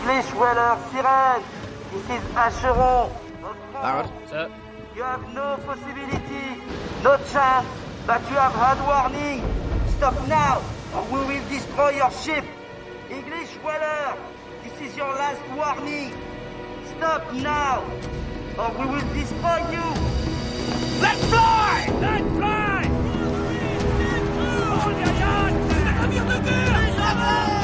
English Weller, Siren. This is Acheron. Barrett. Sir. You have no possibility, no chance, but you have had warning. Stop now, or we will destroy your ship. English Weller, this is your last warning. Stop now, or we will destroy you. Let's fly! Let's fly! Hold your yards! C'est la navire de guerre!